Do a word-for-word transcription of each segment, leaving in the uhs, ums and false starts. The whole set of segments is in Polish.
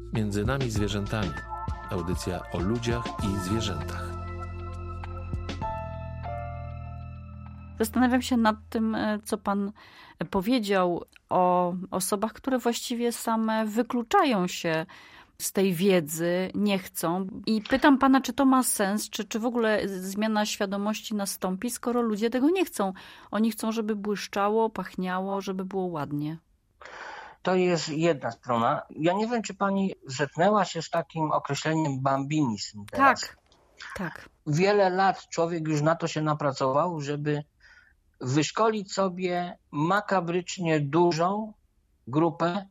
Między nami zwierzętami. Audycja o ludziach i zwierzętach. Zastanawiam się nad tym, co pan powiedział o osobach, które właściwie same wykluczają się z tej wiedzy, nie chcą. I pytam pana, czy to ma sens, czy, czy w ogóle zmiana świadomości nastąpi, skoro ludzie tego nie chcą. Oni chcą, żeby błyszczało, pachniało, żeby było ładnie. To jest jedna strona. Ja nie wiem, czy pani zetknęła się z takim określeniem bambinizm teraz. Tak, tak. Wiele lat człowiek już na to się napracował, żeby wyszkolić sobie makabrycznie dużą grupę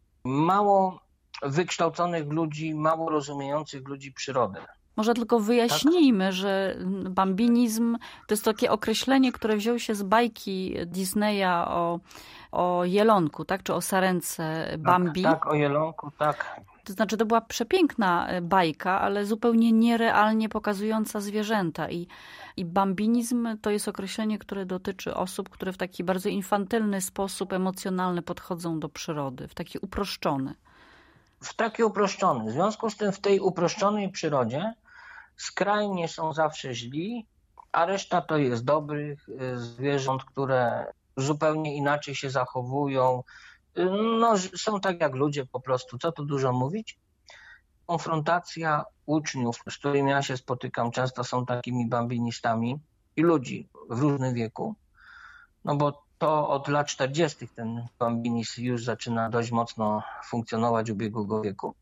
mało wykształconych ludzi, mało rozumiejących ludzi przyrody. Może tylko wyjaśnijmy, tak? Że bambinizm to jest takie określenie, które wzięło się z bajki Disneya o, o jelonku, tak? Czy o sarence Bambi. Tak, tak, o jelonku, tak. To znaczy, to była przepiękna bajka, ale zupełnie nierealnie pokazująca zwierzęta. I, i bambinizm to jest określenie, które dotyczy osób, które w taki bardzo infantylny sposób emocjonalny podchodzą do przyrody, w taki uproszczony. W taki uproszczony. W związku z tym w tej uproszczonej przyrodzie skrajnie są zawsze źli, a reszta to jest dobrych zwierząt, które zupełnie inaczej się zachowują. No, są tak jak ludzie po prostu. Co tu dużo mówić? Konfrontacja uczniów, z którymi ja się spotykam, często są takimi bambinistami i ludzi w różnym wieku, no bo to od lat czterdziestych ten bambinizm już zaczyna dość mocno funkcjonować ubiegłego wieku.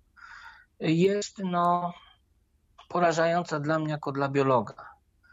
Jest no porażająca dla mnie jako dla biologa.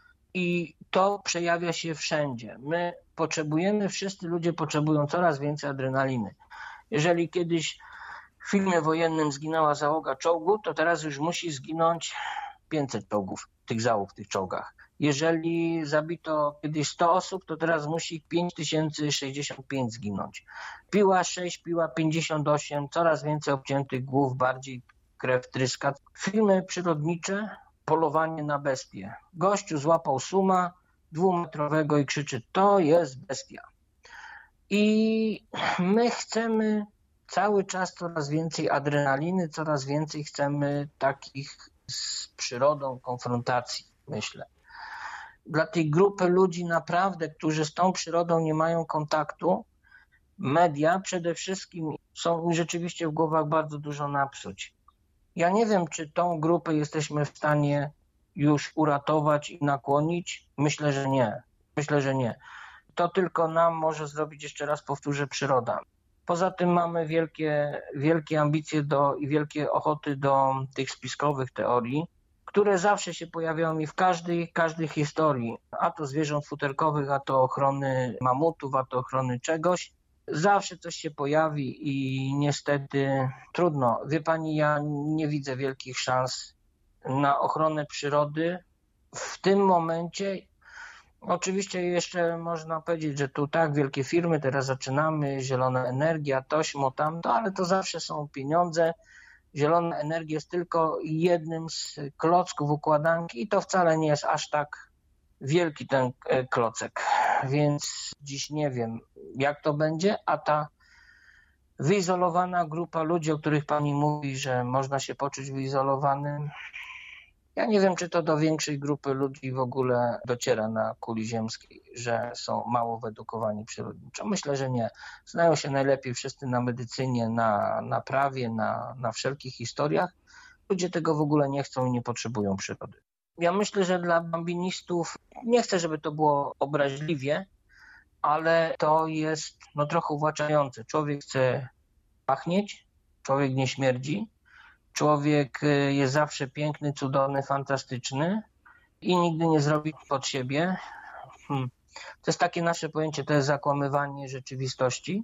I to przejawia się wszędzie. My potrzebujemy, wszyscy ludzie potrzebują coraz więcej adrenaliny. Jeżeli kiedyś w filmie wojennym zginęła załoga czołgu, to teraz już musi zginąć pięćset czołgów, tych załóg w tych czołgach. Jeżeli zabito kiedyś sto osób, to teraz musi pięć tysięcy sześćdziesiąt pięć zginąć. Piła sześć, piła pięćdziesiąt osiem, coraz więcej obciętych głów, bardziej krew tryska. Filmy przyrodnicze, polowanie na bestie. Gościu złapał suma dwumetrowego i krzyczy, to jest bestia. I my chcemy cały czas coraz więcej adrenaliny, coraz więcej chcemy takich z przyrodą konfrontacji, myślę. Dla tej grupy ludzi naprawdę, którzy z tą przyrodą nie mają kontaktu, media przede wszystkim są mi rzeczywiście w głowach bardzo dużo napsuć. Ja nie wiem, czy tą grupę jesteśmy w stanie już uratować i nakłonić. Myślę, że nie. Myślę, że nie. To tylko nam może zrobić, jeszcze raz powtórzę, przyroda. Poza tym mamy wielkie, wielkie ambicje do, i wielkie ochoty do tych spiskowych teorii, które zawsze się pojawiają mi w każdej, każdej historii. A to zwierząt futerkowych, a to ochrony mamutów, a to ochrony czegoś. Zawsze coś się pojawi i niestety trudno. Wie pani, ja nie widzę wielkich szans na ochronę przyrody w tym momencie. Oczywiście jeszcze można powiedzieć, że tu tak, wielkie firmy, teraz zaczynamy, zielona energia, tośmo, tamto, ale to zawsze są pieniądze. Zielona energia jest tylko jednym z klocków układanki i to wcale nie jest aż tak wielki ten klocek. Więc dziś nie wiem, jak to będzie, a ta wyizolowana grupa ludzi, o których pani mówi, że można się poczuć wyizolowanym, ja nie wiem, czy to do większej grupy ludzi w ogóle dociera na kuli ziemskiej, że są mało wyedukowani przyrodniczo. Myślę, że nie. Znają się najlepiej wszyscy na medycynie, na, na prawie, na, na wszelkich historiach. Ludzie tego w ogóle nie chcą i nie potrzebują przyrody. Ja myślę, że dla bambinistów, nie chcę, żeby to było obraźliwie, ale to jest no, trochę uwłaczające. Człowiek chce pachnieć, człowiek nie śmierdzi. Człowiek jest zawsze piękny, cudowny, fantastyczny i nigdy nie zrobi pod siebie. Hmm. To jest takie nasze pojęcie, to jest zakłamywanie rzeczywistości,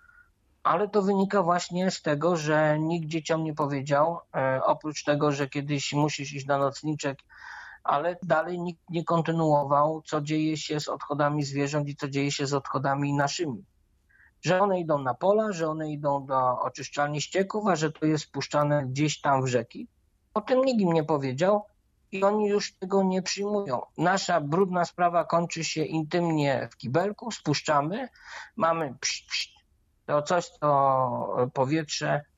ale to wynika właśnie z tego, że nikt dzieciom nie powiedział, e, oprócz tego, że kiedyś musisz iść na nocniczek, ale dalej nikt nie kontynuował, co dzieje się z odchodami zwierząt i co dzieje się z odchodami naszymi. Że one idą na pola, że one idą do oczyszczalni ścieków, a że to jest spuszczane gdzieś tam w rzeki. O tym nikt im nie powiedział i oni już tego nie przyjmują. Nasza brudna sprawa kończy się intymnie w kibelku, spuszczamy, mamy psz, psz, to coś, to powietrze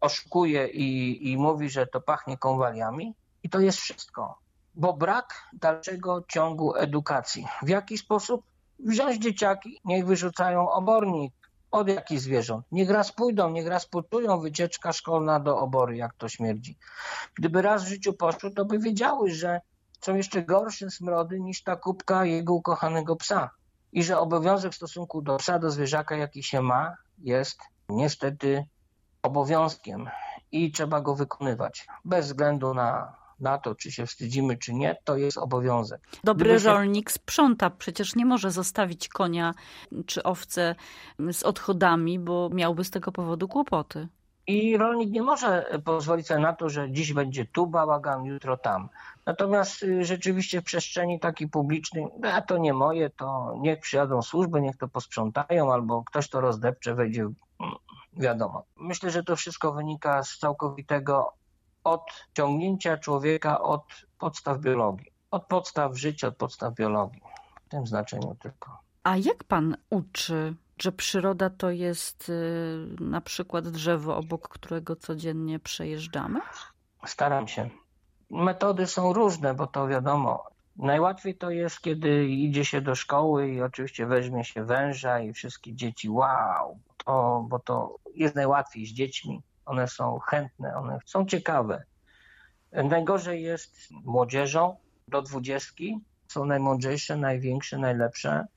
oszukuje i, i mówi, że to pachnie konwaliami i to jest wszystko. Bo brak dalszego ciągu edukacji. W jaki sposób? Wziąć dzieciaki, niech wyrzucają obornik. Od jakich zwierząt? Niech raz pójdą, niech raz poczują wycieczka szkolna do obory, jak to śmierdzi. Gdyby raz w życiu poszły, to by wiedziały, że są jeszcze gorsze smrody niż ta kubka jego ukochanego psa. I że obowiązek w stosunku do psa, do zwierzaka, jaki się ma, jest niestety obowiązkiem i trzeba go wykonywać. Bez względu na, na to, czy się wstydzimy, czy nie, to jest obowiązek. Dobry Gdyby się... rolnik sprząta, przecież nie może zostawić konia czy owce z odchodami, bo miałby z tego powodu kłopoty. I rolnik nie może pozwolić sobie na to, że dziś będzie tu bałagan, jutro tam. Natomiast rzeczywiście w przestrzeni takiej publicznej, a to nie moje, to niech przyjadą służby, niech to posprzątają, albo ktoś to rozdepcze, wejdzie, wiadomo. Myślę, że to wszystko wynika z całkowitego odciągnięcia człowieka od podstaw biologii. Od podstaw życia, od podstaw biologii. W tym znaczeniu tylko. A jak pan uczy, że przyroda to jest na przykład drzewo, obok którego codziennie przejeżdżamy? Staram się. Metody są różne, bo to wiadomo. Najłatwiej to jest, kiedy idzie się do szkoły i oczywiście weźmie się węża i wszystkie dzieci, wow, to, bo to jest najłatwiej z dziećmi. One są chętne, one są ciekawe. Najgorzej jest młodzieżą do dwudziestki. Są najmądrzejsze, największe, najlepsze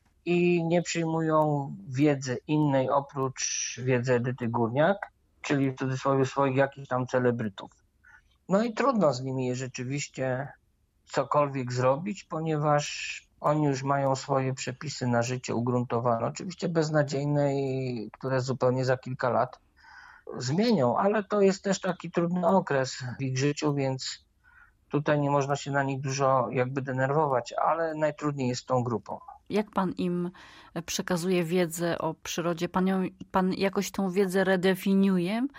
i nie przyjmują wiedzy innej oprócz wiedzy Edyty Górniak, czyli w cudzysłowie swoich jakichś tam celebrytów. No i trudno z nimi jest rzeczywiście cokolwiek zrobić, ponieważ oni już mają swoje przepisy na życie ugruntowane. Oczywiście beznadziejne i które zupełnie za kilka lat zmienią, ale to jest też taki trudny okres w ich życiu, więc tutaj nie można się na nich dużo jakby denerwować, ale najtrudniej jest z tą grupą. Jak pan im przekazuje wiedzę o przyrodzie? Pan, ją, pan jakoś tą wiedzę redefiniuje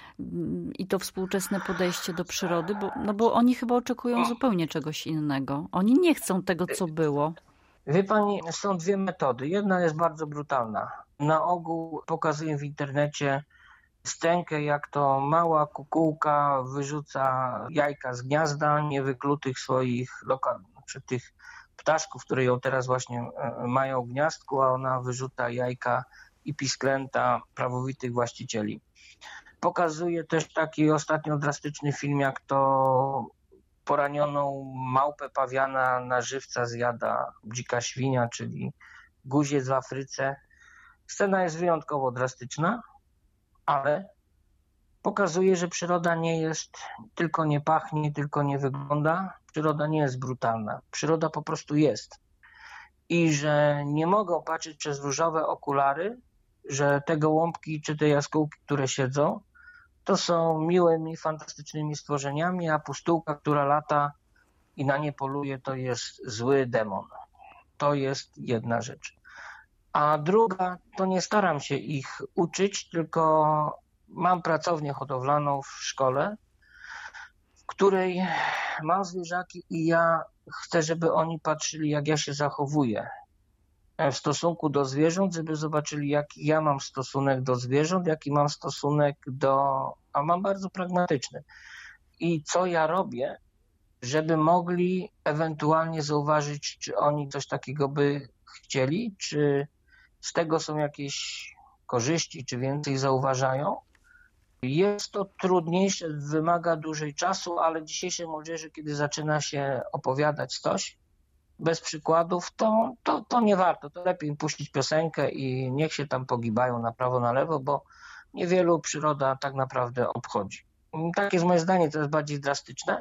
i to współczesne podejście do przyrody? Bo, no bo oni chyba oczekują zupełnie czegoś innego. Oni nie chcą tego, co było. Wie pani, są dwie metody. Jedna jest bardzo brutalna. Na ogół pokazuję w internecie stękę, jak to mała kukułka wyrzuca jajka z gniazda niewyklutych swoich lokalnych, czy tych ptaszków, które ją teraz właśnie mają w gniazdku, a ona wyrzuca jajka i pisklęta prawowitych właścicieli. Pokazuje też taki ostatnio drastyczny film, jak to poranioną małpę pawiana na żywca zjada dzika świnia, czyli guziec w Afryce. Scena jest wyjątkowo drastyczna, ale pokazuje, że przyroda nie jest, tylko nie pachnie, tylko nie wygląda. Przyroda nie jest brutalna. Przyroda po prostu jest. I że nie mogą patrzeć przez różowe okulary, że te gołąbki czy te jaskółki, które siedzą, to są miłymi, fantastycznymi stworzeniami, a pustułka, która lata i na nie poluje, to jest zły demon. To jest jedna rzecz. A druga, to nie staram się ich uczyć, tylko mam pracownię hodowlaną w szkole, w której mam zwierzaki i ja chcę, żeby oni patrzyli, jak ja się zachowuję w stosunku do zwierząt, żeby zobaczyli, jaki ja mam stosunek do zwierząt, jaki mam stosunek do... a mam bardzo pragmatyczny. I co ja robię, żeby mogli ewentualnie zauważyć, czy oni coś takiego by chcieli, czy z tego są jakieś korzyści, czy więcej zauważają. Jest to trudniejsze, wymaga dłużej czasu, ale dzisiejszej młodzieży, kiedy zaczyna się opowiadać coś bez przykładów, to, to, to nie warto. To lepiej im puścić piosenkę i niech się tam pogibają na prawo, na lewo, bo niewielu przyroda tak naprawdę obchodzi. Takie jest moje zdanie, to jest bardziej drastyczne.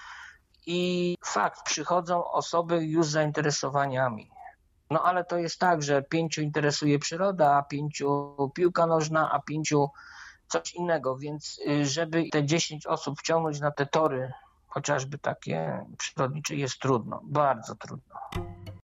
I fakt, przychodzą osoby już z zainteresowaniami. No ale to jest tak, że pięciu interesuje przyroda, a pięciu piłka nożna, a pięciu coś innego, więc żeby te dziesięć osób wciągnąć na te tory, chociażby takie przyrodnicze, jest trudno, bardzo trudno.